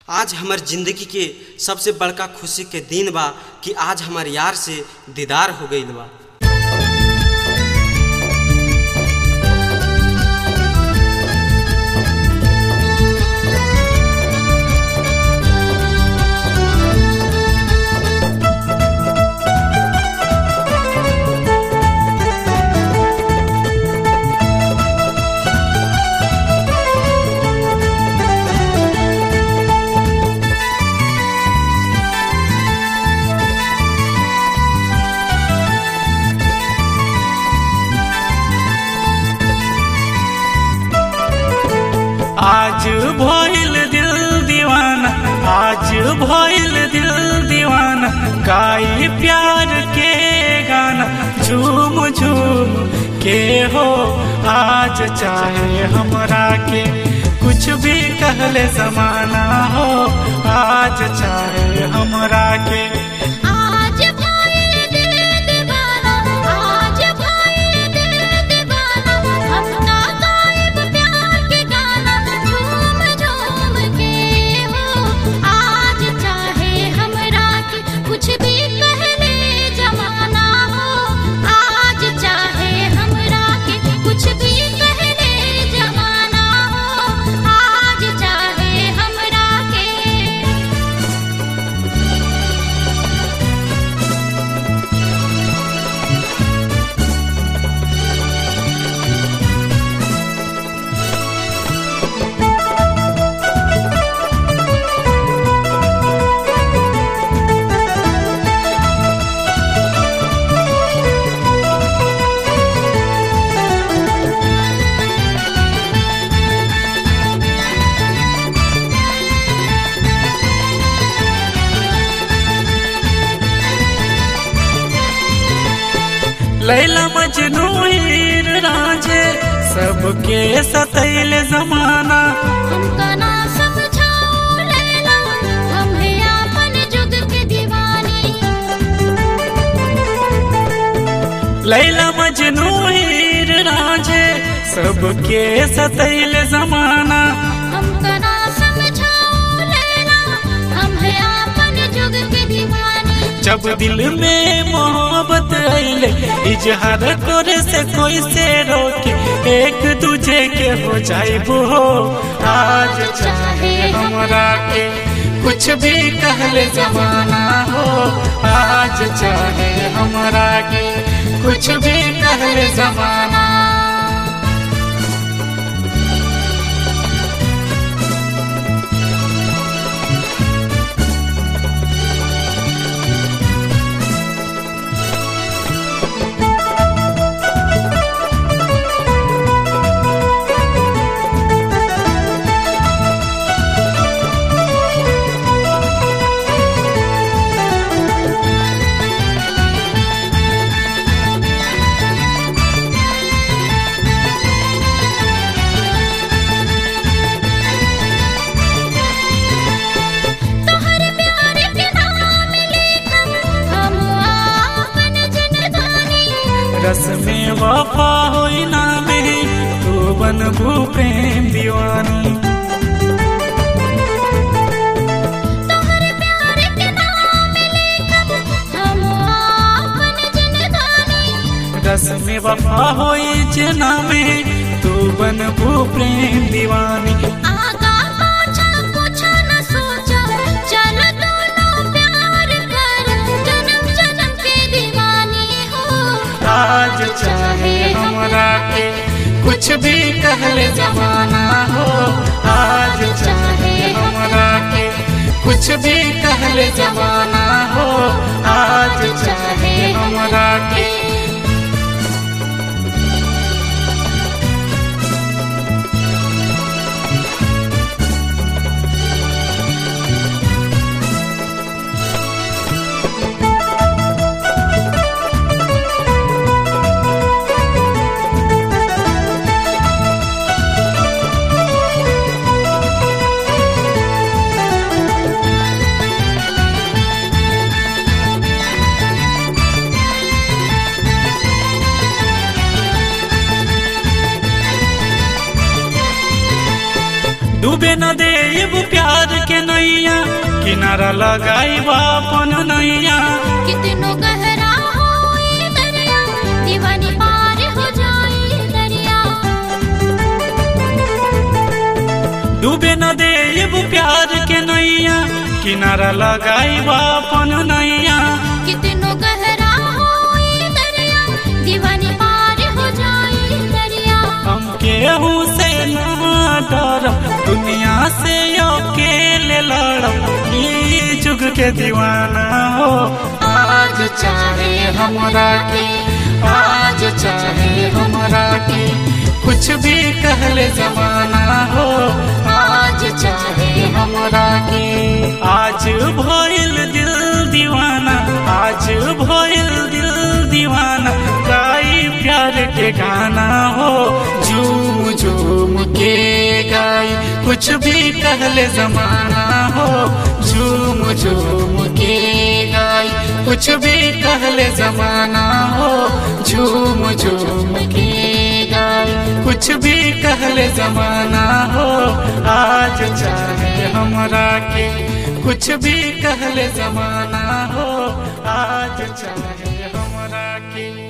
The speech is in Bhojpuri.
आज हमार जिंदगी के सबसे बड़का खुशी के दिन बा कि आज हमार यार से दीदार हो गईल बा। आज भइल दिल दीवाना, आज भइल दिल दीवाना, गाई प्यार के गाना झूम झूम के हो। आज चाहे हमरा के कुछ भी कहले जमाना हो, आज चाहे हमरा के लैला मजनू हीर रांझे सबके सतैल जमाना। हमका ना समझाओ लैला, हम है अपन जुग के दीवानी। लैला मजनू हीर रांझे सबके सतैल जमाना। हमका ना समझाओ लैला, हम है अपन जुग के दीवानी। जब दिल में मोहब्बत आइले इजहार करे से कोई से रोके, एक दूजे के हो जाइबो हो। आज चाहे हमरा के कुछ भी कहले जमाना हो, आज चाहे हमरा के कुछ भी कहले जमाना। रस में वफा होई ना मेरी, तू बनबू प्रेम दीवानी। तोहरे प्यार के नाम लेकर हम आपन जिंदगानी। रस में वफा होई जना में, तू बनबू प्रेम दीवानी। आगा पाछा कुछ न सोचा, चल दोनों प्यार कर, जन्म जन्म के दीवानी हो। आज चाहे हमरा के कुछ भी कहले जमाना हो, आज चाहे हमरा के कुछ भी कहले जमाना हो, आज चाहे हमरा के। डूबे न देव प्यार के नैया किनारा लगाई बापन नैया कितनो गहरा हो ये दरिया दीवानी पार हो जाए दरिया डूबे न देब प्यार के नैया किनारा लगाई बापन नैया कितनो गहरा हो ये दरिया दीवानी पार हो जाए दरिया हम केहू से ना डरब दुनिया से अकेले लड़ब ई जुग के दीवाना हो आज चाहे हमरा के आज चाहे हमरा के कुछ भी कहले जमाना हो आज चाहे हमरा के आज भइल दिल दीवाना आज भइल दिल दीवाना गाई प्यार के गाना हो झूम झूम के गाई कुछ भी कहले जमाना हो झूम झूम के गाई कुछ भी कहले जमाना हो झूम झूम के गाई कुछ भी कहले जमाना हो आज चाहे हमरा के कुछ भी कहले जमाना हो आज चाहे हमरा के।